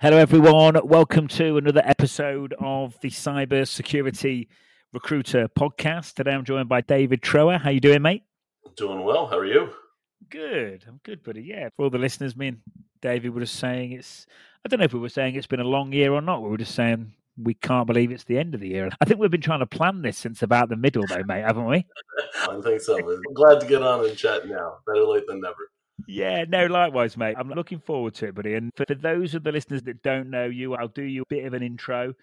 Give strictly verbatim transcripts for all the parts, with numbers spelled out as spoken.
Hello, everyone. Welcome to another episode of the Cyber Security Recruiter podcast. Today, I'm joined by David Trower. How you doing, mate? Doing well. How are you? Good. I'm good, buddy. Yeah. For all the listeners, me and David were just saying it's, I don't know if we were saying it's been a long year or not. We were just saying we can't believe it's the end of the year. I think we've been trying to plan this since about the middle, though, mate, haven't we? I think so. I'm glad to get on and chat now. Better late than never. Yeah, no, likewise, mate. I'm looking forward to it, buddy. And for, for those of the listeners that don't know you, I'll do you a bit of an intro.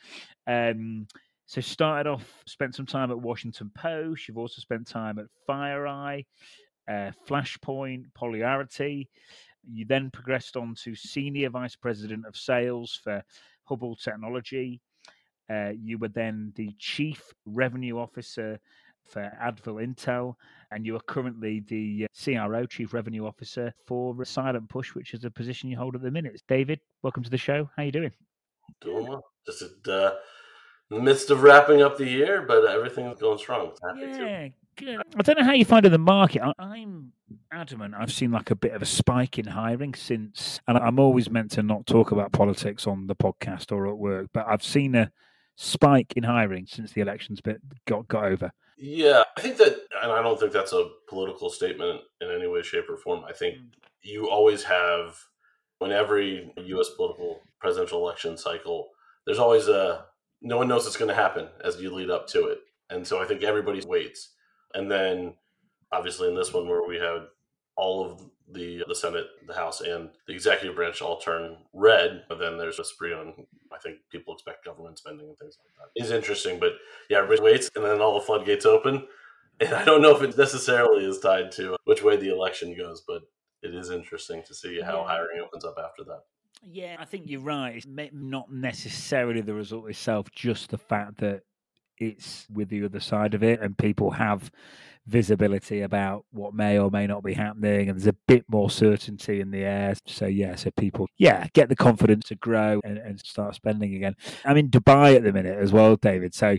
Um, so started off, spent some time at Washington Post. You've also spent time at FireEye, uh, Flashpoint, Polarity. You then progressed on to Senior Vice President of Sales for Hubble Technology. Uh, you were then the Chief Revenue Officer for Advil Intel, and you are currently the C R O, Chief Revenue Officer for Silent Push, which is a position you hold at the minute. David, welcome to the show. How you doing? Doing well. Just at, uh, in the midst of wrapping up the year, but everything's going strong. Happy yeah, to. good. I don't know how you find in the market. I, I'm adamant. I've seen like a bit of a spike in hiring since, and I'm always meant to not talk about politics on the podcast or at work, but I've seen a spike in hiring since the elections bit got got over. Yeah, I think that, and I don't think that's a political statement in any way, shape, or form. I think you always have, in every U S political presidential election cycle, there's always a, no one knows what's going to happen as you lead up to it. And so I think everybody waits. And then, obviously, in this one where we had all of the the Senate, the House, and the executive branch all turn red, but then there's a spree on, I think people expect government spending and things like that. It's interesting, but yeah, everybody waits, and then all the floodgates open. And I don't know if it necessarily is tied to which way the election goes, but it is interesting to see how Yeah. hiring opens up after that. Yeah, I think you're right. It's not necessarily the result itself, just the fact that it's with the other side of it and people have visibility about what may or may not be happening, and there's a bit more certainty in the air. So yeah, so people yeah get the confidence to grow and, and start spending again. I'm in Dubai at the minute as well, David, so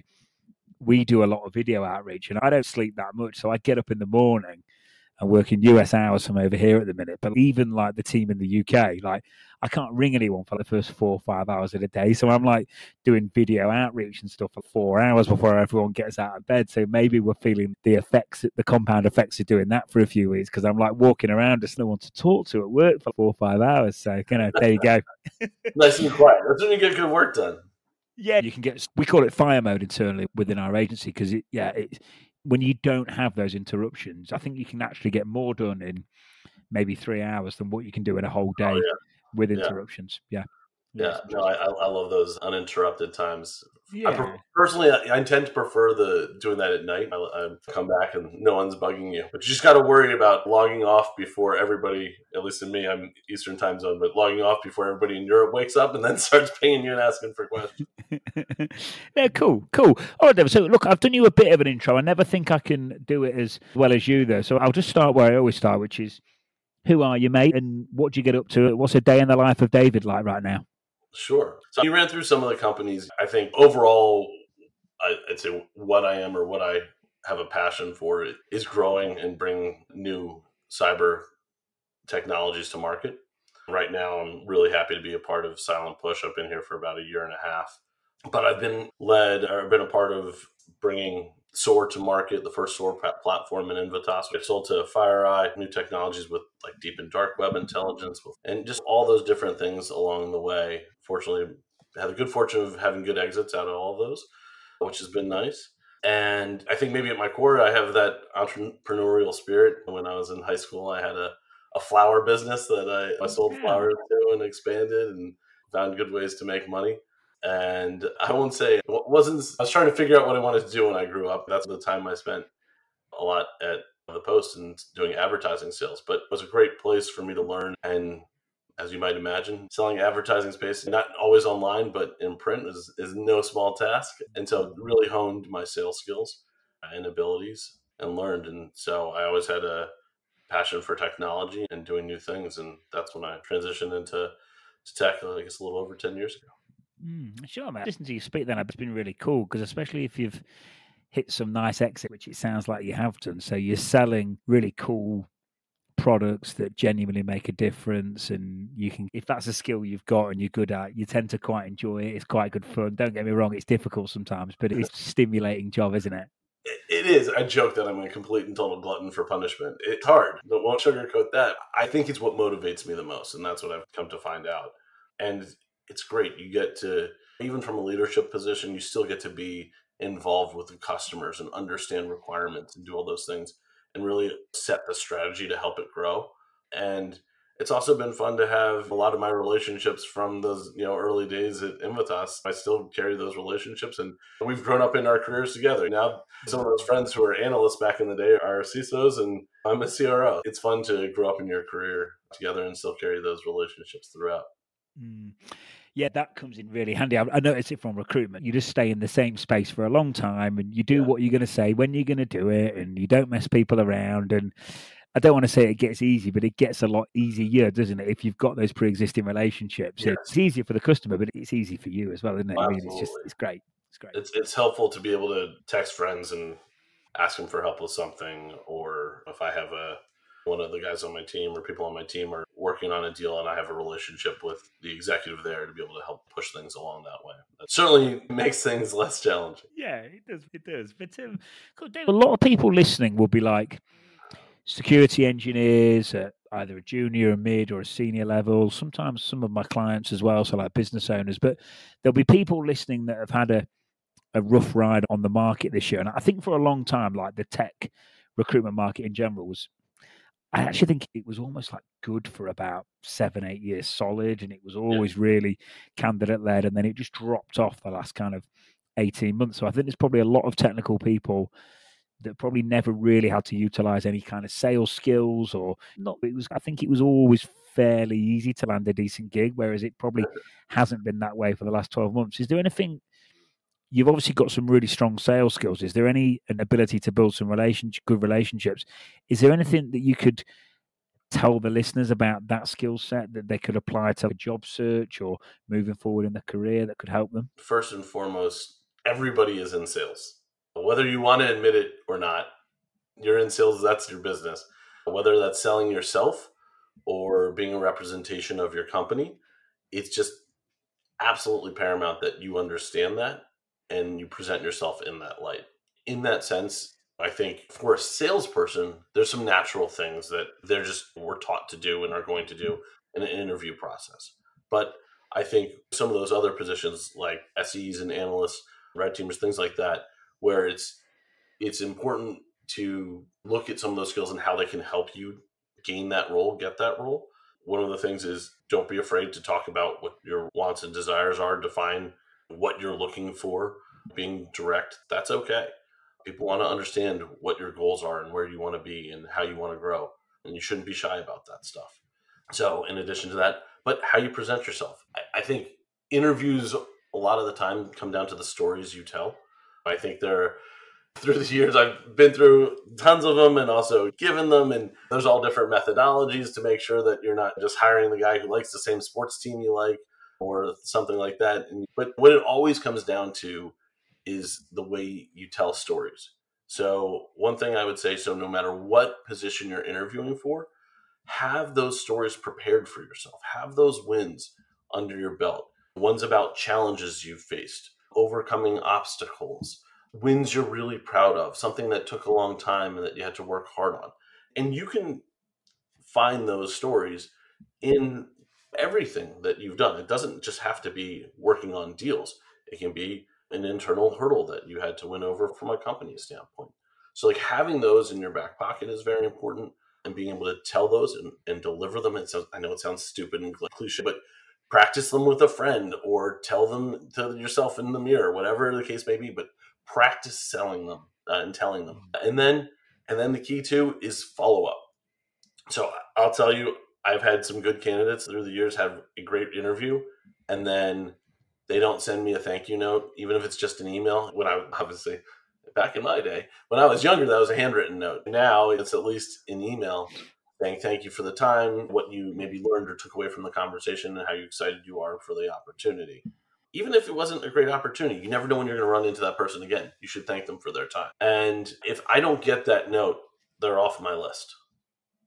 we do a lot of video outreach, and I don't sleep that much, so I get up in the morning and work in U S hours from over here at the minute. But even like the team in the U K, like I can't ring anyone for the first four or five hours of the day. So I'm like doing video outreach and stuff for four hours before everyone gets out of bed. So maybe we're feeling the effects, the compound effects of doing that for a few weeks, because I'm like walking around, there's no one to talk to at work for four or five hours. So, you know, there you go. Nice and quiet. That's when you get good work done. Yeah, you can get, we call it fire mode internally within our agency, because it, yeah, it's, when you don't have those interruptions, I think you can actually get more done in maybe three hours than what you can do in a whole day Oh, yeah. with Yeah. interruptions. Yeah. Yeah, no, I, I love those uninterrupted times. Yeah. I pre- personally, I, I tend to prefer the doing that at night. I, I come back and no one's bugging you, but you just got to worry about logging off before everybody. At least in me, I'm Eastern time zone, but logging off before everybody in Europe wakes up and then starts pinging you and asking for questions. Yeah, cool, cool. All right, David. So, look, I've done you a bit of an intro. I never think I can do it as well as you, though. So, I'll just start where I always start, which is, who are you, mate, and what do you get up to? What's a day in the life of David like right now? Sure. So you ran through some of the companies. I think overall, I'd say what I am or what I have a passion for is growing and bringing new cyber technologies to market. Right now, I'm really happy to be a part of Silent Push. I've been here for about a year and a half, but I've been led or been a part of bringing SOAR to market, the first SOAR platform in Invitas. I've sold to FireEye, new technologies with like deep and dark web intelligence, and just all those different things along the way. Fortunately, I had the good fortune of having good exits out of all of those, which has been nice. And I think maybe at my core, I have that entrepreneurial spirit. When I was in high school, I had a, a flower business that I, I sold Yeah. flowers to and expanded and found good ways to make money. And I won't say it wasn't, I was trying to figure out what I wanted to do when I grew up. That's the time I spent a lot at the Post and doing advertising sales, but it was a great place for me to learn. And as you might imagine, selling advertising space, not always online, but in print is, is no small task. And so really honed my sales skills and abilities and learned. And so I always had a passion for technology and doing new things. And that's when I transitioned into to tech, I guess, a little over ten years ago. Mm, sure, man. Listen to you speak then, it's been really cool, because especially if you've hit some nice exit, which it sounds like you have done. So you're selling really cool products that genuinely make a difference, and you can, if that's a skill you've got and you're good at, you tend to quite enjoy it. It's quite good fun. Don't get me wrong, it's difficult sometimes, but it's a stimulating job, isn't it? It is. I joke that I'm a complete and total glutton for punishment. It's hard, but won't sugarcoat that. I think it's what motivates me the most, and that's what I've come to find out. And it's great. You get to, even from a leadership position, you still get to be involved with the customers and understand requirements and do all those things and really set the strategy to help it grow. And it's also been fun to have a lot of my relationships from those, you know, early days at Invitas. I still carry those relationships, and we've grown up in our careers together. Now, some of those friends who were analysts back in the day are C I S Os, and I'm a C R O. It's fun to grow up in your career together and still carry those relationships throughout. Mm. Yeah, that comes in really handy. I, I notice it from recruitment. You just stay in the same space for a long time, and you do yeah. what you're going to say when you're going to do it, and you don't mess people around. And I don't want to say it gets easy, but it gets a lot easier, doesn't it? If you've got those pre-existing relationships, yes. It's easier for the customer, but it's easy for you as well, isn't it? Absolutely. I mean, it's just, it's great. It's great. It's, it's helpful to be able to text friends and ask them for help with something, or if I have a, one of the guys on my team or people on my team are working on a deal and I have a relationship with the executive there to be able to help push things along that way. That certainly makes things less challenging. Yeah, it does. It does. But um, a lot of people listening will be like, security engineers at either a junior, a mid, or a senior level. Sometimes some of my clients as well, so like business owners. But there'll be people listening that have had a, a rough ride on the market this year. And I think for a long time, like the tech recruitment market in general was, I actually think it was almost like good for about seven, eight years solid. And it was always yeah. really candidate led. And then it just dropped off the last kind of eighteen months. So I think there's probably a lot of technical people that probably never really had to utilize any kind of sales skills, or not. It was, I think it was always fairly easy to land a decent gig, whereas it probably hasn't been that way for the last twelve months. Is there anything, you've obviously got some really strong sales skills. Is there any an ability to build some relationship, good relationships? Is there anything that you could tell the listeners about that skill set that they could apply to a job search or moving forward in their career that could help them? First and foremost, everybody is in sales. Whether you want to admit it or not, you're in sales, that's your business. Whether that's selling yourself or being a representation of your company, it's just absolutely paramount that you understand that and you present yourself in that light. In that sense, I think for a salesperson, there's some natural things that they're just, we're taught to do and are going to do in an interview process. But I think some of those other positions like S Es and analysts, red teamers, things like that, where it's it's important to look at some of those skills and how they can help you gain that role, get that role. One of the things is don't be afraid to talk about what your wants and desires are, define what you're looking for, being direct. That's okay. People want to understand what your goals are and where you want to be and how you want to grow. And you shouldn't be shy about that stuff. So in addition to that, but how you present yourself. I, I think interviews a lot of the time come down to the stories you tell. I think they're, through the years, I've been through tons of them and also given them. And there's all different methodologies to make sure that you're not just hiring the guy who likes the same sports team you like or something like that. And, but what it always comes down to is the way you tell stories. So one thing I would say, so no matter what position you're interviewing for, have those stories prepared for yourself. Have those wins under your belt. Ones about challenges you've faced, overcoming obstacles, wins you're really proud of, something that took a long time and that you had to work hard on. And you can find those stories in everything that you've done. It doesn't just have to be working on deals. It can be an internal hurdle that you had to win over from a company standpoint. So like having those in your back pocket is very important, and being able to tell those and, and deliver them. It sounds, I know it sounds stupid and cliche, but practice them with a friend or tell them to yourself in the mirror, whatever the case may be, but practice selling them uh, and telling them. And then, and then the key too is follow up. So I'll tell you, I've had some good candidates through the years have a great interview, and then they don't send me a thank you note, even if it's just an email. When I obviously back in my day, when I was younger, that was a handwritten note. Now it's at least an email saying thank you for the time, what you maybe learned or took away from the conversation, and how excited you are for the opportunity. Even if it wasn't a great opportunity, you never know when you're going to run into that person again. You should thank them for their time. And if I don't get that note, they're off my list.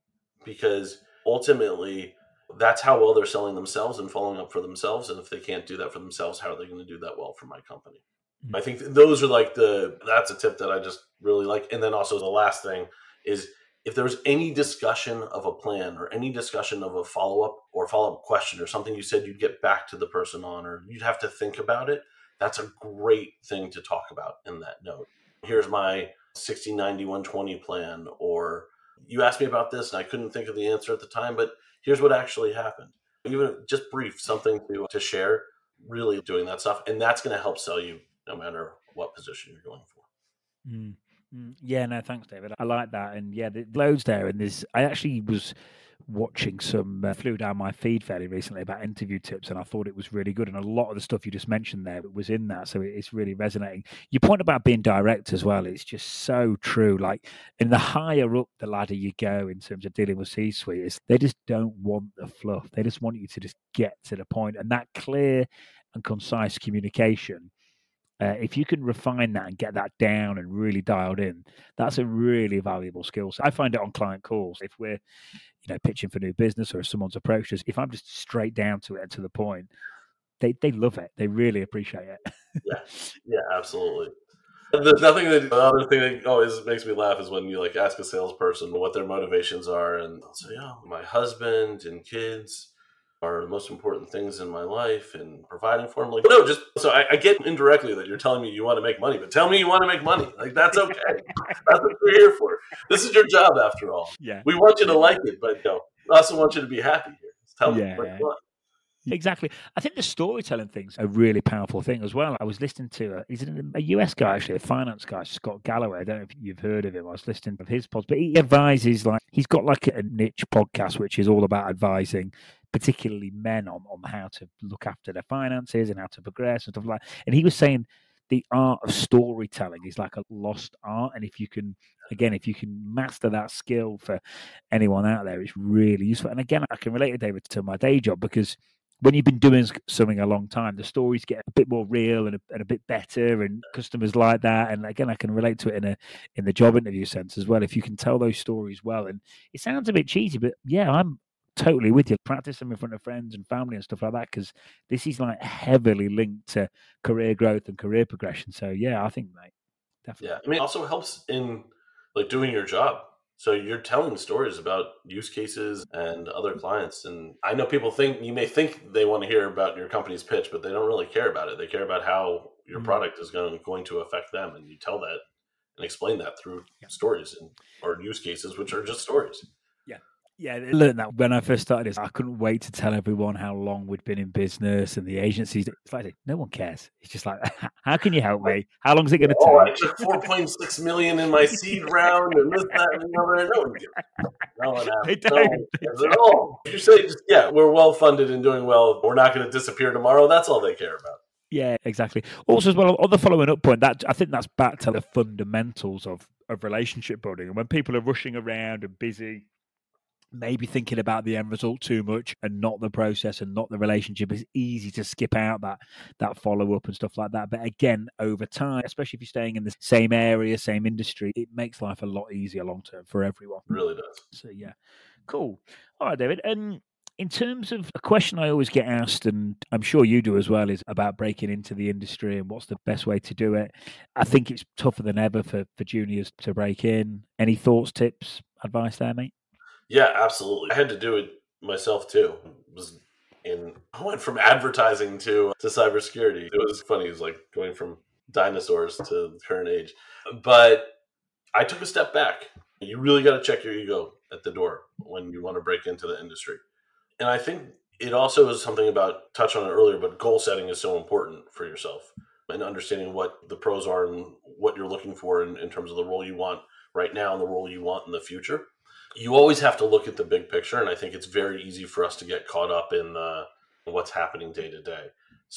because ultimately that's how well they're selling themselves and following up for themselves. And if they can't do that for themselves, how are they going to do that well for my company? I think those are like the, that's a tip that I just really like. And then also the last thing is, if there was any discussion of a plan or any discussion of a follow-up or follow-up question or something you said you'd get back to the person on, or you'd have to think about it, that's a great thing to talk about in that note. Here's my sixty ninety one twenty plan, or you asked me about this and I couldn't think of the answer at the time, but here's what actually happened. Even just brief, something to, to share, really doing that stuff. And that's going to help sell you no matter what position you're going for. Mm. Yeah, no, thanks, David. I like that. And yeah, the loads there. And there's, I actually was watching some, uh, flew down my feed fairly recently about interview tips, and I thought it was really good. And a lot of the stuff you just mentioned there was in that. So it's really resonating. Your point about being direct as well, it's just so true. Like, in the higher up the ladder you go in terms of dealing with C-suite, is they just don't want the fluff. They just want you to just get to the point. And that clear and concise communication, Uh, if you can refine that and get that down and really dialed in, that's a really valuable skill set. I find it on client calls. If we're, you know, pitching for new business, or if someone's approached us, if I'm just straight down to it and to the point, they they love it. They really appreciate it. Yeah, yeah, absolutely. There's nothing that, the other thing that always makes me laugh is when you like ask a salesperson what their motivations are, and they'll say, "Yeah, my husband and kids are the most important things in my life, and providing for them." Like, no, just so I, I get indirectly that you're telling me you want to make money, but tell me you want to make money. Like, that's okay. That's what we're here for. This is your job, after all. Yeah, we want you to like it, but you know, we also want you to be happy here. Just tell yeah. me what you want. Exactly. I think the storytelling thing's a really powerful thing as well. I was listening to a, he's a U S guy, actually, a finance guy, Scott Galloway. I don't know if you've heard of him. I was listening to his pods, but he advises, like, he's got like a niche podcast which is all about advising particularly men on, on how to look after their finances and how to progress and stuff like that. And he was saying the art of storytelling is like a lost art. And if you can, again, if you can master that skill for anyone out there, it's really useful. And again, I can relate it, David, to my day job, because when you've been doing something a long time, the stories get a bit more real and a, and a bit better, and customers like that. And again, I can relate to it in a in the job interview sense as well. If you can tell those stories well, and it sounds a bit cheesy, but yeah, I'm totally with you. Practice them in front of friends and family and stuff like that, because this is like heavily linked to career growth and career progression. So yeah, I think, mate, definitely. Yeah, I mean, it also helps in like doing your job. So you're telling stories about use cases and other clients. And I know people think, you may think they want to hear about your company's pitch, but they don't really care about it. They care about how your mm. product is going, going to affect them. And you tell that and explain that through yeah. stories and or use cases, which are just stories. Yeah. Yeah, I learned that when I first started this. I couldn't wait to tell everyone how long we'd been in business and the agencies. It's like, no one cares. It's just like, how can you help me? How long is it going to oh, take? I took four point six million in my seed round and this, that, and the other. No one cares. No one they don't. No one cares at all. You say, just, yeah, we're well funded and doing well. We're not going to disappear tomorrow. That's all they care about. Yeah, exactly. Also, as well, on the following up point, that I think that's back to the fundamentals of, of relationship building. And when people are rushing around and busy, maybe thinking about the end result too much and not the process and not the relationship, it's easy to skip out that that follow-up and stuff like that. But again, over time, especially if you're staying in the same area, same industry, it makes life a lot easier long-term for everyone. It really does. So, yeah. Cool. All right, David. And in terms of a question I always get asked, and I'm sure you do as well, is about breaking into the industry and what's the best way to do it. I think it's tougher than ever for, for juniors to break in. Any thoughts, tips, advice there, mate? Yeah, absolutely. I had to do it myself too. It was in I went from advertising to to cybersecurity. It was funny. It was like going from dinosaurs to the current age. But I took a step back. You really got to check your ego at the door when you want to break into the industry. And I think it also is something about, touch on it earlier, but goal setting is so important for yourself and understanding what the pros are and what you're looking for in, in terms of the role you want right now and the role you want in the future. You always have to look at the big picture, and I think it's very easy for us to get caught up in the, what's happening day to day.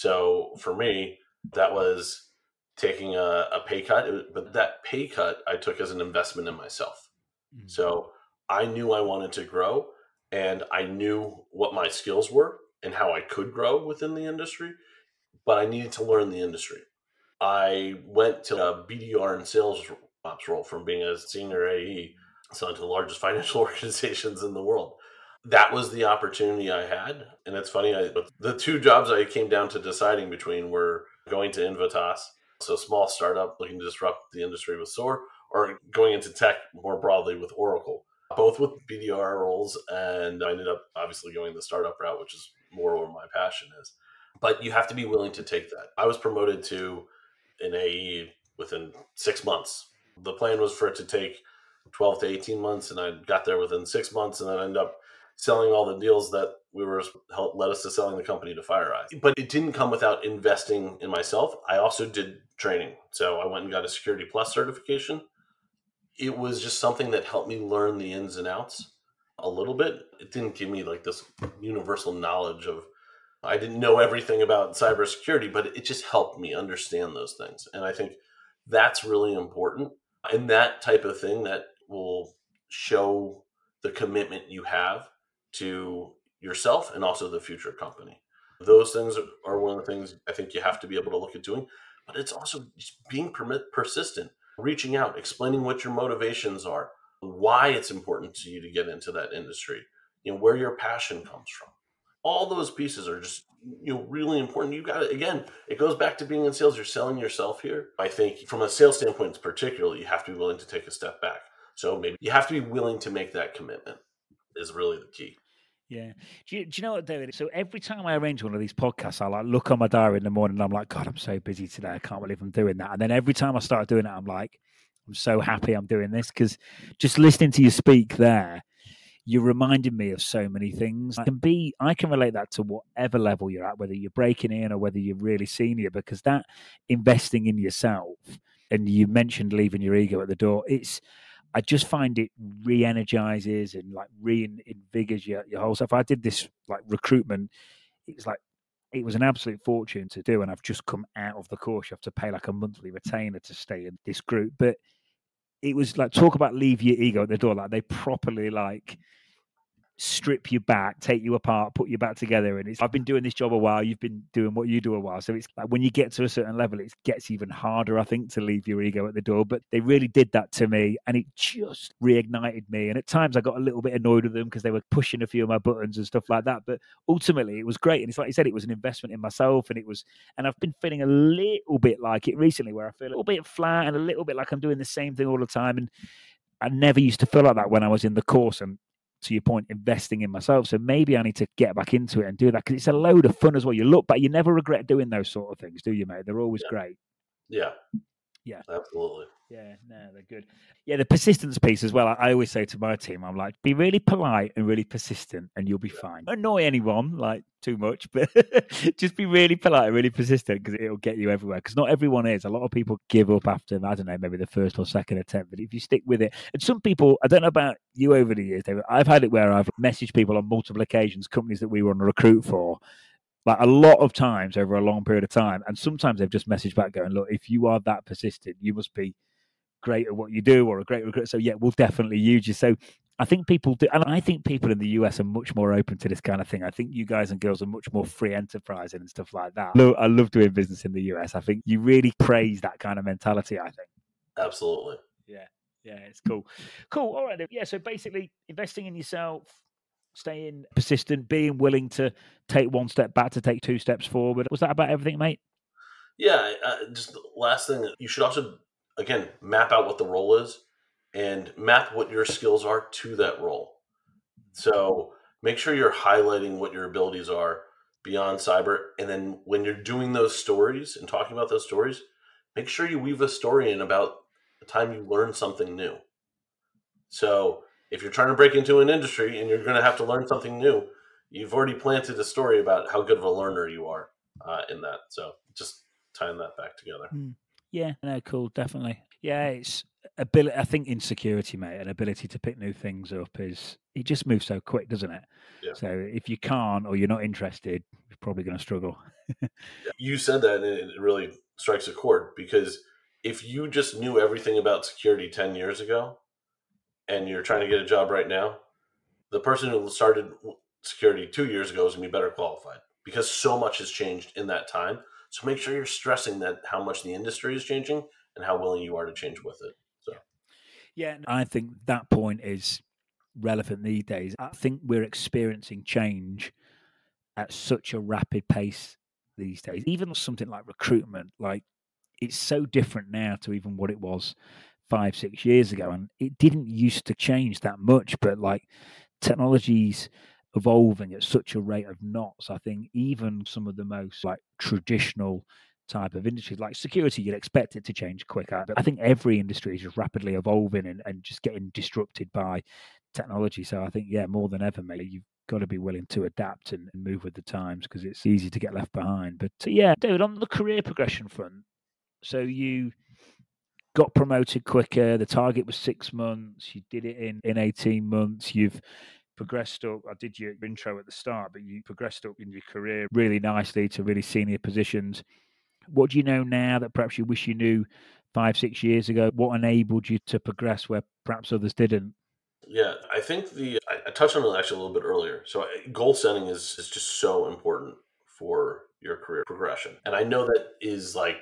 So for me, that was taking a, a pay cut, but that pay cut I took as an investment in myself. Mm-hmm. So I knew I wanted to grow, and I knew what my skills were and how I could grow within the industry, but I needed to learn the industry. I went to a B D R and sales ops role from being a senior A E. selling to the largest financial organizations in the world. That was the opportunity I had. And it's funny, I, the two jobs I came down to deciding between were going to Invitas, so a small startup looking to disrupt the industry with SOAR, or going into tech more broadly with Oracle, both with B D R roles. And I ended up obviously going the startup route, which is more where my passion is. But you have to be willing to take that. I was promoted to an A E within six months. The plan was for it to take twelve to eighteen months, and I got there within six months, and then I ended up selling all the deals that we were helped led us to selling the company to FireEye. But it didn't come without investing in myself. I also did training. So I went and got a Security Plus certification. It was just something that helped me learn the ins and outs a little bit. It didn't give me like this universal knowledge of, I didn't know everything about cybersecurity, but it just helped me understand those things. And I think that's really important. And that type of thing that will show the commitment you have to yourself and also the future company. Those things are one of the things I think you have to be able to look at doing, but it's also just being permit, persistent, reaching out, explaining what your motivations are, why it's important to you to get into that industry, you know, where your passion comes from. All those pieces are just, you know, really important. You got it. Again, it goes back to being in sales. You're selling yourself here. I think from a sales standpoint, particularly, you have to be willing to take a step back. So maybe you have to be willing to make that commitment is really the key. Yeah. Do you, do you know what, David? So every time I arrange one of these podcasts, I like look on my diary in the morning and I'm like, God, I'm so busy today. I can't believe I'm doing that. And then every time I start doing it, I'm like, I'm so happy I'm doing this, because just listening to you speak there, you reminded me of so many things. I can be, I can relate that to whatever level you're at, whether you're breaking in or whether you're really senior, because that investing in yourself, and you mentioned leaving your ego at the door, it's, I just find it re-energizes and like reinvigorates your, your whole self. I did this like recruitment. It was like, it was an absolute fortune to do. And I've just come out of the course. You have to pay like a monthly retainer to stay in this group. But it was like, talk about leave your ego at the door. Like they properly like strip you back, take you apart, put you back together. And it's, I've been doing this job a while, you've been doing what you do a while. So it's like when you get to a certain level, it gets even harder, I think, to leave your ego at the door. But they really did that to me, and it just reignited me. And at times I got a little bit annoyed with them because they were pushing a few of my buttons and stuff like that. But ultimately it was great. And it's like you said, it was an investment in myself, and it was, and I've been feeling a little bit like it recently, where I feel a little bit flat and a little bit like I'm doing the same thing all the time. And I never used to feel like that when I was in the course, and to your point, investing in myself. So maybe I need to get back into it and do that, because it's a load of fun as well. You look back, you never regret doing those sort of things, do you, mate? They're always Yeah. great. Yeah. Yeah. Absolutely. Yeah, no, they're good. Yeah, the persistence piece as well. I, I always say to my team, I'm like, be really polite and really persistent and you'll be yeah. fine. Don't annoy anyone like too much, but just be really polite and really persistent, because it'll get you everywhere. Because not everyone is. A lot of people give up after, I don't know, maybe the first or second attempt. But if you stick with it, and some people, I don't know about you over the years, David, I've had it where I've messaged people on multiple occasions, companies that we were on a recruit for, like a lot of times over a long period of time. And sometimes they've just messaged back going, look, if you are that persistent, you must be great at what you do, or a great recruiter. So yeah, we'll definitely use you. So I think people do, and I think people in the U S are much more open to this kind of thing. I think you guys and girls are much more free enterprising and stuff like that. Look, I love doing business in the U S. I think you really praise that kind of mentality, I think. Absolutely. Yeah. Yeah, it's cool. Cool. All right. Yeah. So basically investing in yourself, staying persistent, being willing to take one step back to take two steps forward. Was that about everything, mate? Yeah. Uh, just the last thing, you should also, again, map out what the role is and map what your skills are to that role. So make sure you're highlighting what your abilities are beyond cyber. And then when you're doing those stories and talking about those stories, make sure you weave a story in about the time you learned something new. So if you're trying to break into an industry and you're going to have to learn something new, you've already planted a story about how good of a learner you are uh, in that. So just tying that back together. Mm. Yeah, no, cool, definitely. Yeah, it's ability. I think in security, mate, an ability to pick new things up is, it just moves so quick, doesn't it? Yeah. So if you can't or you're not interested, you're probably going to struggle. Yeah. You said that, and it really strikes a chord, because if you just knew everything about security ten years ago and you're trying to get a job right now, the person who started security two years ago is going to be better qualified, because so much has changed in that time. So make sure you're stressing that how much the industry is changing and how willing you are to change with it. So, Yeah, I think that point is relevant these days. I think we're experiencing change at such a rapid pace these days. Even something like recruitment, like it's so different now to even what it was five, six years ago. And it didn't used to change that much, but like technology's evolving at such a rate of knots. I think even some of the most like traditional type of industries like security, you'd expect it to change quicker. But I think every industry is just rapidly evolving and, and just getting disrupted by technology. So I think, yeah, more than ever, mate, you've got to be willing to adapt and, and move with the times because it's easy to get left behind. But uh, yeah, David, on the career progression front, so you got promoted quicker. The target was six months. You did it in, in eighteen months. You've progressed up. I did your intro at the start, but you progressed up in your career really nicely to really senior positions. What do you know now that perhaps you wish you knew five, six years ago? What enabled you to progress where perhaps others didn't? Yeah, I think the I, I touched on it actually a little bit earlier. So I- goal setting is is just so important for your career progression, and I know that is like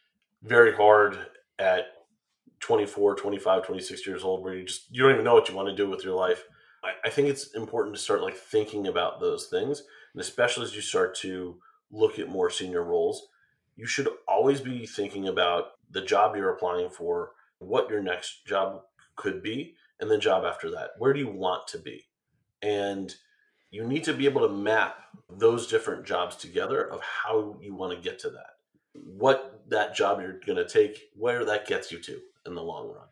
very hard at twenty-four, twenty-five, twenty-six years old, where you just you don't even know what you want to do with your life. I, I think it's important to start like thinking about those things, and especially as you start to look at more senior roles, you should always be thinking about the job you're applying for, what your next job could be, and the job after that. Where do you want to be? And you need to be able to map those different jobs together of how you want to get to that, what that job you're going to take, where that gets you to in the long run.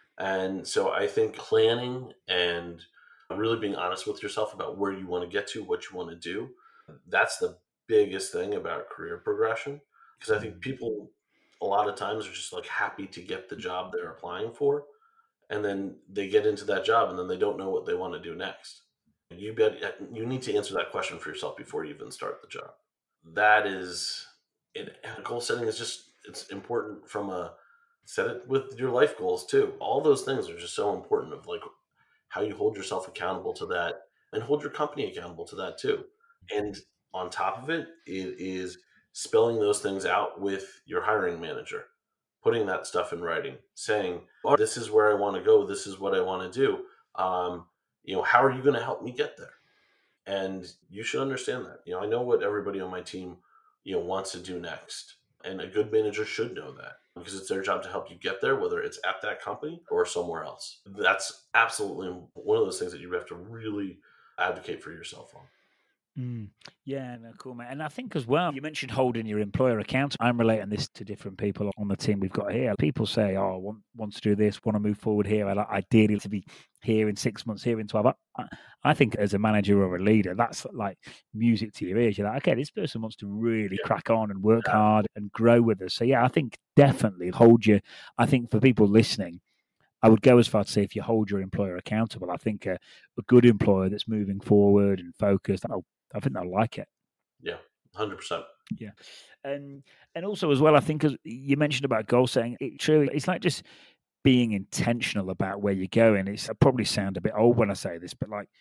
And so I think planning and really being honest with yourself about where you want to get to, what you want to do, that's the biggest thing about career progression. Because I think people a lot of times are just like happy to get the job they're applying for. And then they get into that job and then they don't know what they want to do next. You bet you need to answer that question for yourself before you even start the job. That is it, goal setting is just it's important from a set it with your life goals too. All those things are just so important of like how you hold yourself accountable to that and hold your company accountable to that too. And on top of it, it is spelling those things out with your hiring manager, putting that stuff in writing, saying, oh, this is where I want to go. This is what I want to do. Um, you know, how are you going to help me get there? And you should understand that. You know, I know what everybody on my team, you know, wants to do next. And a good manager should know that because it's their job to help you get there, whether it's at that company or somewhere else. That's absolutely one of those things that you have to really advocate for yourself on. Mm. Yeah, no, cool, mate. And I think as well, you mentioned holding your employer accountable. I'm relating this to different people on the team we've got here. People say, oh, I want, want to do this, want to move forward here. I like ideally to be here in six months, here in twelve. I, I think as a manager or a leader, that's like music to your ears. You're like, okay, this person wants to really yeah. crack on and work yeah. hard and grow with us. So, yeah, I think definitely hold your, I think for people listening, I would go as far to say if you hold your employer accountable, I think a, a good employer that's moving forward and focused, I'll, I think they'll like it. Yeah, one hundred percent. Yeah. And and also as well, I think as you mentioned about goal setting, it truly, it's like just being intentional about where you're going. It's I probably sound a bit old when I say this, but like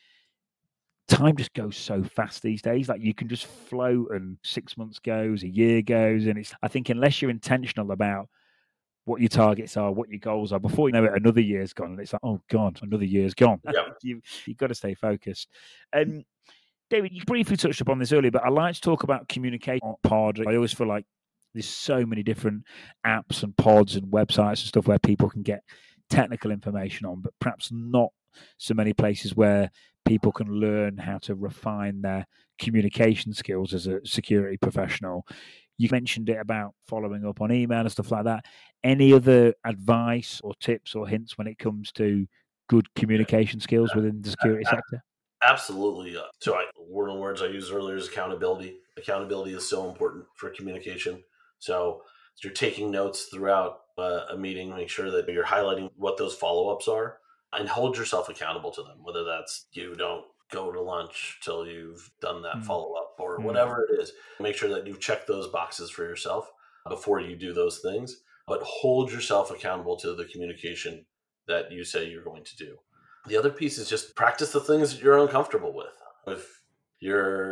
time just goes so fast these days. Like you can just float and six months goes, a year goes. And it's, I think unless you're intentional about what your targets are, what your goals are, before you know it, another year's gone. And it's like, oh God, another year's gone. Yeah. you, you've got to stay focused. Um, David, you briefly touched upon this earlier, but I like to talk about communication on pod. I always feel like there's so many different apps and pods and websites and stuff where people can get technical information on, but perhaps not so many places where people can learn how to refine their communication skills as a security professional. You mentioned it about following up on email and stuff like that. Any other advice or tips or hints when it comes to good communication skills within the security sector? Absolutely. So I, one of the words I used earlier is accountability. Accountability is so important for communication. So if you're taking notes throughout uh, a meeting, make sure that you're highlighting what those follow-ups are and hold yourself accountable to them, whether that's you don't go to lunch till you've done that mm. follow-up or mm. whatever it is. Make sure that you've checked those boxes for yourself before you do those things, but hold yourself accountable to the communication that you say you're going to do. The other piece is just practice the things that you're uncomfortable with. If you're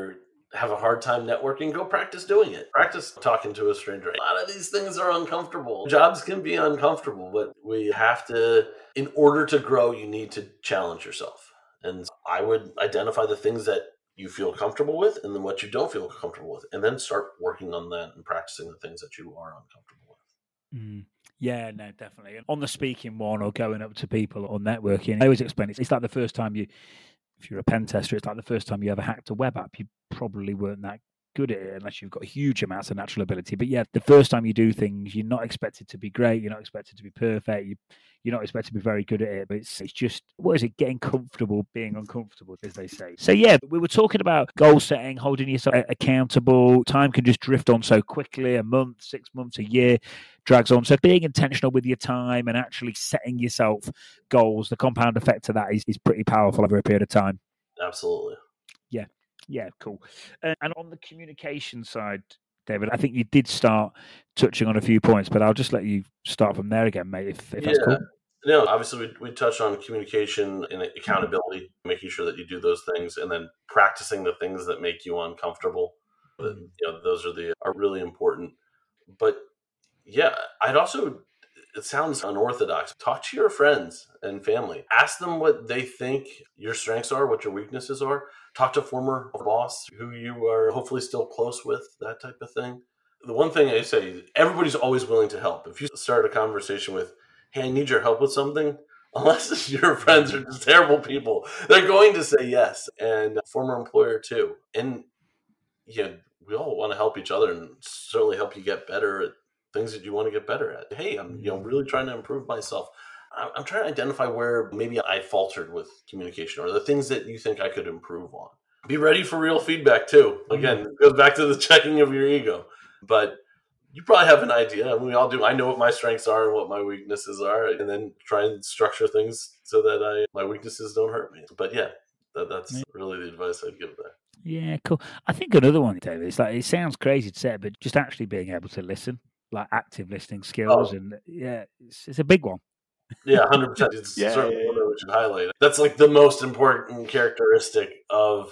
have a hard time networking, go practice doing it. Practice talking to a stranger. A lot of these things are uncomfortable. Jobs can be uncomfortable, but we have to, in order to grow, you need to challenge yourself. And I would identify the things that you feel comfortable with and then what you don't feel comfortable with, and then start working on that and practicing the things that you are uncomfortable with. Mm. Yeah, no, definitely. And on the speaking one or going up to people or networking, I always explain it. It's like the first time you, if you're a pen tester, it's like the first time you ever hacked a web app. You probably weren't that good at it unless you've got huge amounts of natural ability. But yeah, the first time you do things, you're not expected to be great. You're not expected to be perfect. You, you're not expected to be very good at it. But it's it's just, what is it? Getting comfortable being uncomfortable, as they say. So yeah, we were talking about goal setting, holding yourself accountable. Time can just drift on so quickly. A month, six months, a year drags on. So being intentional with your time and actually setting yourself goals, the compound effect of that is, is pretty powerful over a period of time. Absolutely. Yeah. Yeah, cool. Uh, and on the communication side, David, I think you did start touching on a few points, but I'll just let you start from there again, mate, if, if yeah. that's cool. No, obviously we, we touched on communication and accountability, making sure that you do those things, and then practicing the things that make you uncomfortable. Mm. You know, those are the are really important. But yeah, I'd also, it sounds unorthodox. Talk to your friends and family. Ask them what they think your strengths are, what your weaknesses are. Talk to a former boss who you are hopefully still close with, that type of thing. The one thing I say, everybody's always willing to help. If you start a conversation with, hey, I need your help with something, unless your friends are just terrible people, they're going to say yes. And former employer too. And yeah, we all want to help each other and certainly help you get better at things that you want to get better at. Hey, I'm you know really trying to improve myself. I'm trying to identify where maybe I faltered with communication or the things that you think I could improve on. Be ready for real feedback too. Again, it goes back to the checking of your ego. But you probably have an idea. I mean, we all do. I know what my strengths are and what my weaknesses are, and then try and structure things so that I my weaknesses don't hurt me. But yeah, that, that's really the advice I'd give there. Yeah, cool. I think another one, David, is like, it sounds crazy to say it, but just actually being able to listen, like active listening skills. Oh. And yeah, it's, it's a big one. Yeah, one hundred percent. It's yeah, certainly yeah, one that we should highlight. That's like the most important characteristic of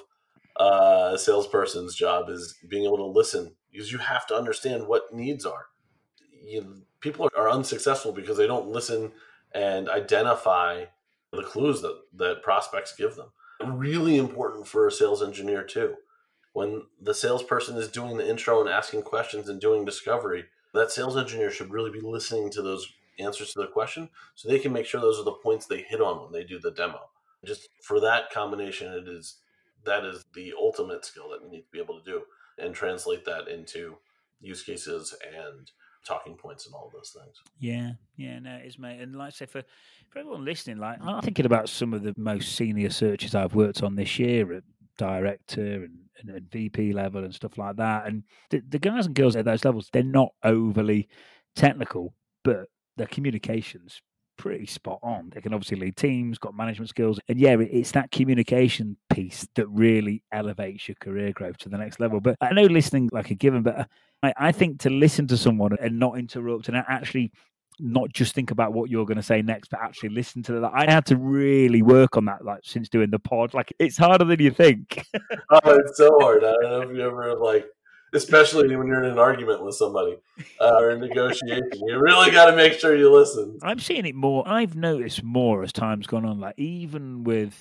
uh, a salesperson's job is being able to listen, because you have to understand what needs are. You, people are unsuccessful because they don't listen and identify the clues that, that prospects give them. Really important for a sales engineer too. When the salesperson is doing the intro and asking questions and doing discovery, that sales engineer should really be listening to those answers to the question so they can make sure those are the points they hit on when they do the demo. Just for that combination, it is that is the ultimate skill that we need to be able to do and translate that into use cases and talking points and all of those things. Yeah, yeah, no, it is, mate. And like I say, for, for everyone listening, like I'm thinking about some of the most senior searches I've worked on this year at director and, and, and V P level and stuff like that. And the, the guys and girls at those levels, they're not overly technical, but their communication's pretty spot on. They can obviously lead teams, got management skills. And yeah, it's that communication piece that really elevates your career growth to the next level. But I know listening like a given, but I, I think to listen to someone and not interrupt and actually not just think about what you're going to say next, but actually listen to that. I had to really work on that, like since doing the pod. Like it's harder than you think. Oh, it's so hard. I don't know if you ever like, especially when you're in an argument with somebody uh, or a negotiation, you really got to make sure you listen. I'm seeing it more. I've noticed more as time's gone on. Like even with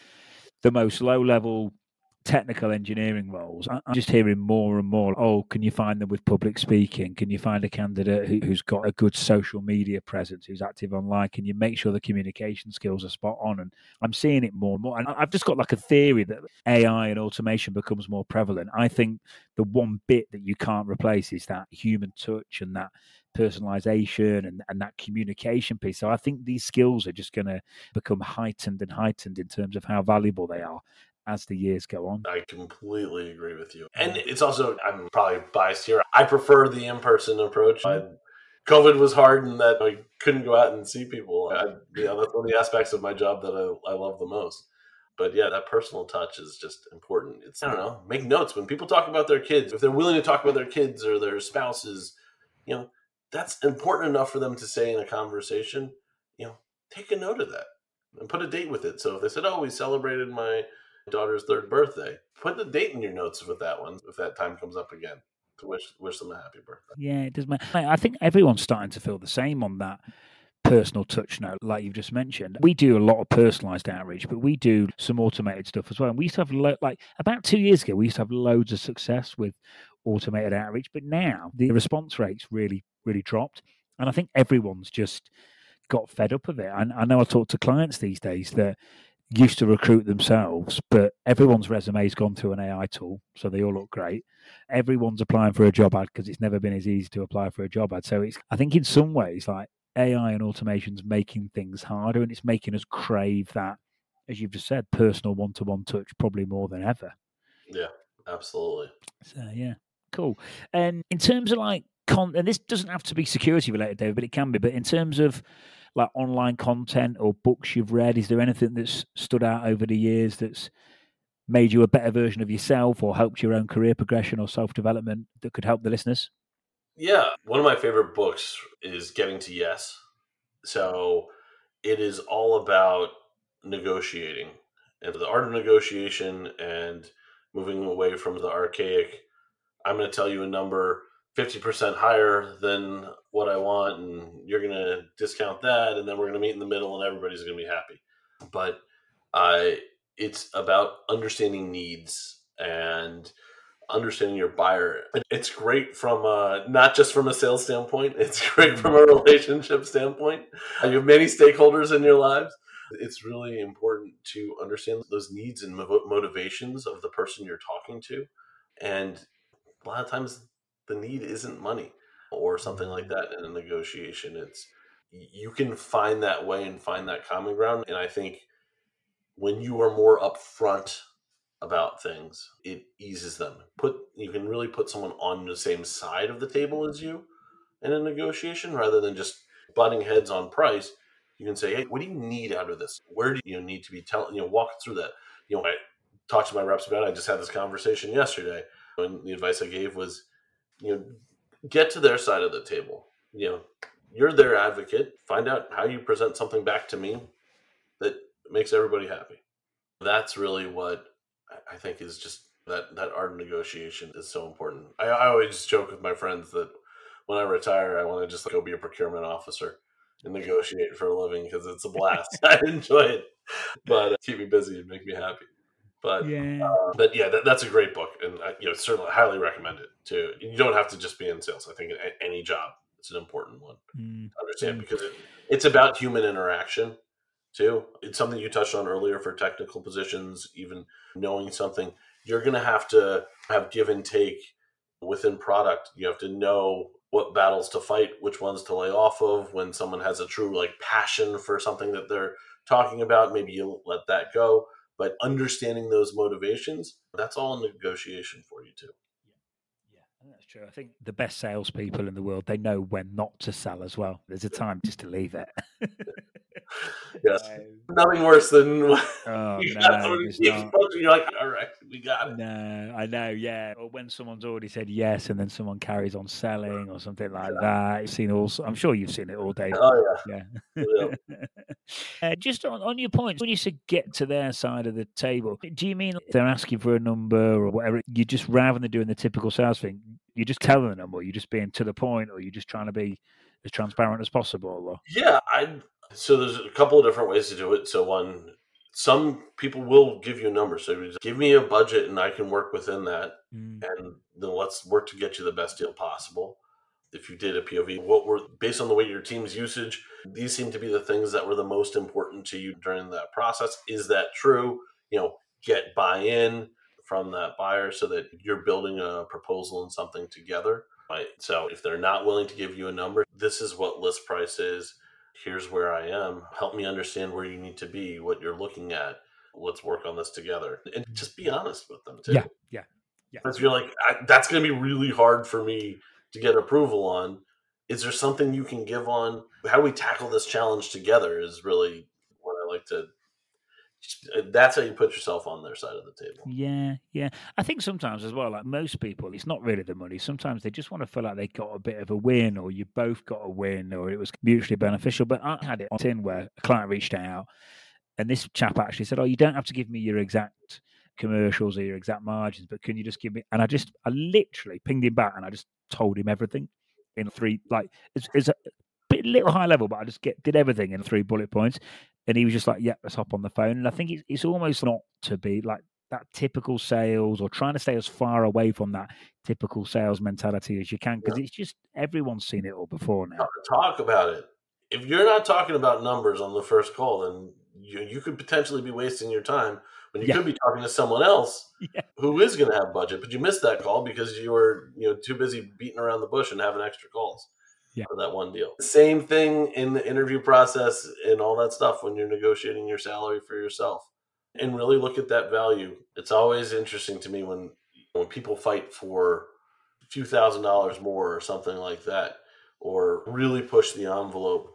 the most low-level technical engineering roles, I'm just hearing more and more, oh, can you find them with public speaking? Can you find a candidate who, who's got a good social media presence, who's active online? Can you make sure the communication skills are spot on? And I'm seeing it more and more. And I've just got like a theory that A I and automation becomes more prevalent. I think the one bit that you can't replace is that human touch and that personalization and, and that communication piece. So I think these skills are just going to become heightened and heightened in terms of how valuable they are as the years go on. I completely agree with you. And it's also, I'm probably biased here, I prefer the in-person approach. Mm-hmm. I, COVID was hard in that I couldn't go out and see people. I, you know, that's one of the aspects of my job that I, I love the most. But yeah, that personal touch is just important. It's, I don't know, make notes. When people talk about their kids, if they're willing to talk about their kids or their spouses, you know, that's important enough for them to say in a conversation, you know, take a note of that and put a date with it. So if they said, oh, we celebrated my daughter's third birthday. Put the date in your notes with that one if that time comes up again to wish wish them a happy birthday. Yeah, it does matter. I think everyone's starting to feel the same on that personal touch note, like you've just mentioned. We do a lot of personalized outreach, but we do some automated stuff as well. And we used to have, lo- like, about two years ago, we used to have loads of success with automated outreach, but now the response rates really, really dropped. And I think everyone's just got fed up of it. And I know I talk to clients these days that used to recruit themselves, but everyone's resume's gone through an A I tool, so they all look great. Everyone's applying for a job ad because it's never been as easy to apply for a job ad. So it's, I think in some ways, like, A I and automation's making things harder, and it's making us crave that, as you've just said, personal one-to-one touch probably more than ever. Yeah, absolutely. So yeah, cool. And in terms of like con, and this doesn't have to be security related, David, but it can be. But in terms of like online content or books you've read, is there anything that's stood out over the years that's made you a better version of yourself or helped your own career progression or self-development that could help the listeners? Yeah, one of my favorite books is Getting to Yes. So it is all about negotiating and the art of negotiation and moving away from the archaic, I'm going to tell you a number fifty percent higher than what I want, and you're going to discount that, and then we're going to meet in the middle, and everybody's going to be happy. But uh, it's about understanding needs and understanding your buyer. It's great from a, not just from a sales standpoint, it's great from a relationship standpoint. You have many stakeholders in your lives. It's really important to understand those needs and motivations of the person you're talking to. And a lot of times the need isn't money or something like that in a negotiation. It's, you can find that way and find that common ground. And I think when you are more upfront about things, it eases them. Put you can really put someone on the same side of the table as you in a negotiation rather than just butting heads on price. You can say, hey, what do you need out of this? Where do you need to be telling, you know, walk through that. You know, I talked to my reps about it. I just had this conversation yesterday, and the advice I gave was, you know, get to their side of the table. You know, you're their advocate. Find out how you present something back to me that makes everybody happy. That's really what I think is just that, that art of negotiation is so important. I, I always joke with my friends that when I retire, I want to just go be a procurement officer and negotiate for a living because it's a blast. I enjoy it, but uh, keep me busy and make me happy. But yeah, uh, but yeah, that, that's a great book, and I, you know, certainly highly recommend it too. You don't have to just be in sales. I think in any job, it's an important one mm. to understand because it, it's about human interaction too. It's something you touched on earlier for technical positions, even knowing something. You're going to have to have give and take within product. You have to know what battles to fight, which ones to lay off of. When someone has a true like passion for something that they're talking about, maybe you let that go. But understanding those motivations, that's all a negotiation for you too. Yeah, yeah, that's true. I think the best salespeople in the world, they know when not to sell as well. There's a time just to leave it. Yes. Um, Nothing worse than oh, you no, you're like, all right, we got it. No, I know, yeah. Or when someone's already said yes and then someone carries on selling or something like yeah. that. You've seen all, I'm sure you've seen it all day. Oh, yeah. Yeah. uh, just on, on your point, when you said get to their side of the table, do you mean they're asking for a number or whatever? You just, rather than doing the typical sales thing, you just tell them the number, you're just being to the point, or you're just trying to be as transparent as possible? Or? Yeah, I. So there's a couple of different ways to do it. So one, some people will give you a number. So you just give me a budget and I can work within that. Mm. And then let's work to get you the best deal possible. If you did a P O V, what were, based on the way your team's usage, these seem to be the things that were the most important to you during that process. Is that true? You know, get buy-in from that buyer so that you're building a proposal and something together. Right. So if they're not willing to give you a number, this is what list price is. Here's where I am. Help me understand where you need to be, what you're looking at. Let's work on this together. And just be honest with them, too. Yeah, yeah, yeah. Because you're like, I, that's going to be really hard for me to get approval on. Is there something you can give on? How do we tackle this challenge together is really what I like to... That's how you put yourself on their side of the table. Yeah, yeah. I think sometimes as well, like most people, it's not really the money. Sometimes they just want to feel like they got a bit of a win, or you both got a win, or it was mutually beneficial. But I had it on tin where a client reached out and this chap actually said, oh, you don't have to give me your exact commercials or your exact margins, but can you just give me? And I just, I literally pinged him back and I just told him everything in three, like, it's, it's a bit little high level, but I just get did everything in three bullet points. And he was just like, yeah, let's hop on the phone. And I think it's, it's almost not to be like that typical sales or trying to stay as far away from that typical sales mentality as you can, because yeah. it's just, everyone's seen it all before now. Talk about it. If you're not talking about numbers on the first call, then you, you could potentially be wasting your time when you yeah. could be talking to someone else yeah. who is going to have budget, but you missed that call because you were, you know, too busy beating around the bush and having extra calls yeah. for that one deal. Same thing in the interview process and all that stuff when you're negotiating your salary for yourself. And really look at that value. It's always interesting to me when when people fight for a few thousand dollars more or something like that, or really push the envelope.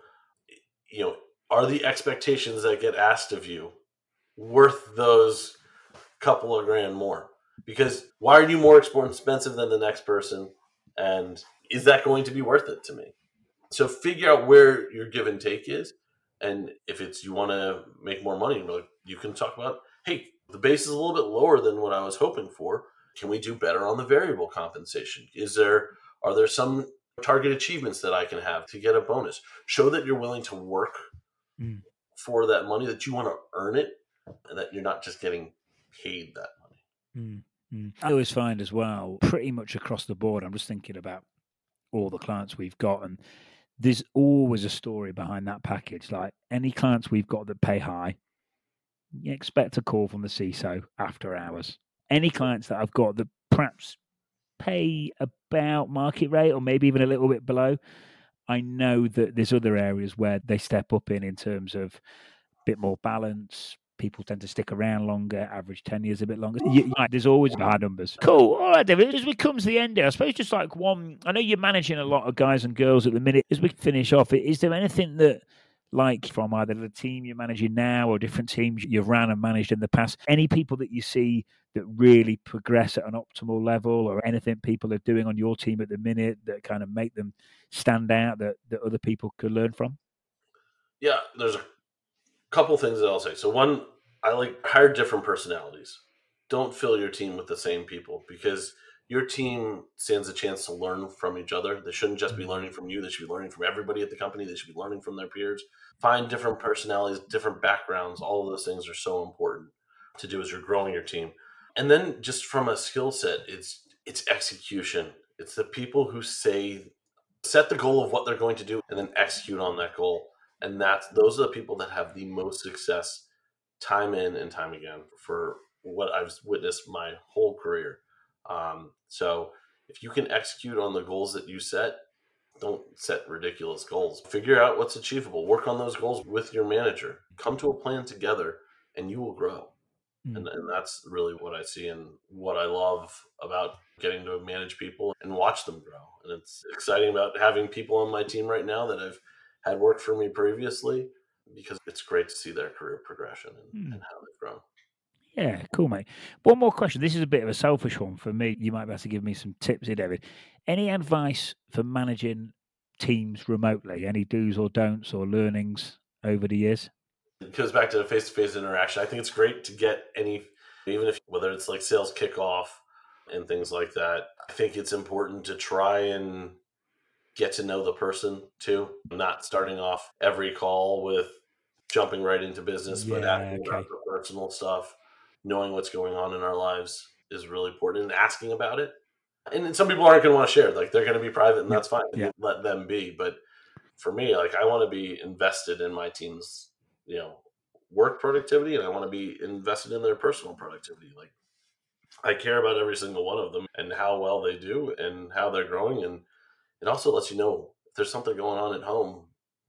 You know, are the expectations that get asked of you worth those couple of grand more? Because why are you more expensive than the next person? And is that going to be worth it to me? So figure out where your give and take is. And if it's you want to make more money, you can talk about, hey, the base is a little bit lower than what I was hoping for. Can we do better on the variable compensation? Is there are there some target achievements that I can have to get a bonus? Show that you're willing to work mm. for that money, that you want to earn it, and that you're not just getting paid that money. Mm. Mm. I always find as well, pretty much across the board, I'm just thinking about all the clients we've got, and there's always a story behind that package. Like any clients we've got that pay high, you expect a call from the C I S O after hours. Any clients that I've got that perhaps pay about market rate or maybe even a little bit below, I know that there's other areas where they step up in in terms of a bit more balance. People tend to stick around longer, average tenure is a bit longer. You, like, there's always high numbers. Cool. All right, David, as we come to the end here, I suppose just like one, I know you're managing a lot of guys and girls at the minute. As we finish off, is there anything that, like from either the team you're managing now or different teams you've ran and managed in the past, any people that you see that really progress at an optimal level, or anything people are doing on your team at the minute that kind of make them stand out that, that other people could learn from? Yeah, there's a couple things that I'll say. So one, I like hire different personalities. Don't fill your team with the same people, because your team stands a chance to learn from each other. They shouldn't just be learning from you. They should be learning from everybody at the company. They should be learning from their peers. Find different personalities, different backgrounds. All of those things are so important to do as you're growing your team. And then just from a skill set, it's it's execution. It's the people who say, set the goal of what they're going to do and then execute on that goal. And that's those are the people that have the most success time in and time again for what I've witnessed my whole career. Um, so if you can execute on the goals that you set, don't set ridiculous goals. Figure out what's achievable. Work on those goals with your manager. Come to a plan together and you will grow. Mm. And, and that's really what I see and what I love about getting to manage people and watch them grow. And it's exciting about having people on my team right now that I've had worked for me previously, because it's great to see their career progression and, mm. and how they've grown. Yeah, cool, mate. One more question. This is a bit of a selfish one for me. You might be able to give me some tips here, David. Any advice for managing teams remotely? Any do's or don'ts or learnings over the years? It goes back to the face-to-face interaction. I think it's great to get any, even if whether it's like sales kickoff and things like that. I think it's important to try and get to know the person too. Not starting off every call with jumping right into business, yeah, but asking okay. about the personal stuff. Knowing what's going on in our lives is really important, and asking about it. And some people aren't going to want to share. Like, they're going to be private, and that's fine. Yeah. Let them be. But for me, like, I want to be invested in my team's, you know, work productivity, and I want to be invested in their personal productivity. Like, I care about every single one of them and how well they do and how they're growing. And it also lets you know if there's something going on at home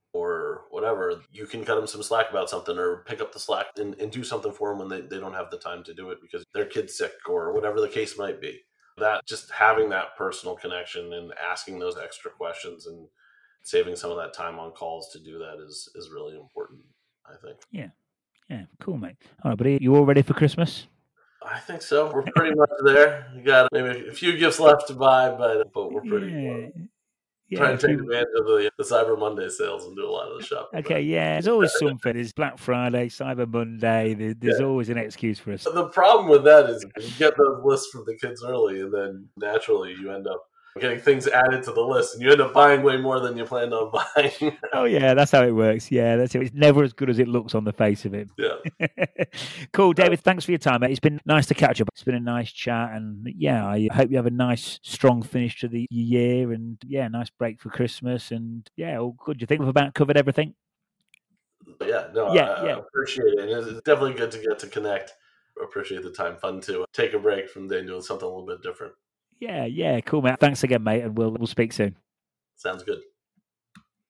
or whatever, you can cut them some slack about something, or pick up the slack and, and do something for them when they, they don't have the time to do it because their kid's sick or whatever the case might be. That just having that personal connection and asking those extra questions and saving some of that time on calls to do that is, is really important, I think. Yeah. Yeah. Cool, mate. All right, buddy. You all ready for Christmas? I think so. We're pretty much there. You got maybe a few gifts left to buy, but, but we're pretty yeah. close. Try Yeah, and if take you, advantage of the, the Cyber Monday sales and do a lot of the shopping. okay, Then. yeah, there's always something. There's Black Friday, Cyber Monday. There, there's Yeah. always an excuse for us. The problem with that is you get those lists from the kids early, and then naturally you end up getting things added to the list, and you end up buying way more than you planned on buying. Oh yeah, that's how it works. Yeah, that's it. It's never as good as it looks on the face of it. Yeah. Cool, David. Thanks for your time, mate. It's been nice to catch up. It's been a nice chat, and yeah, I hope you have a nice, strong finish to the year, and yeah, nice break for Christmas, and yeah, all good. Do you think we've about covered everything? Yeah, no, Yeah, I, yeah. I appreciate it. And it's definitely good to get to connect. I appreciate the time. Fun to take a break from day doing something a little bit different. Yeah, yeah, cool, mate. Thanks again, mate, and we'll we'll speak soon. Sounds good.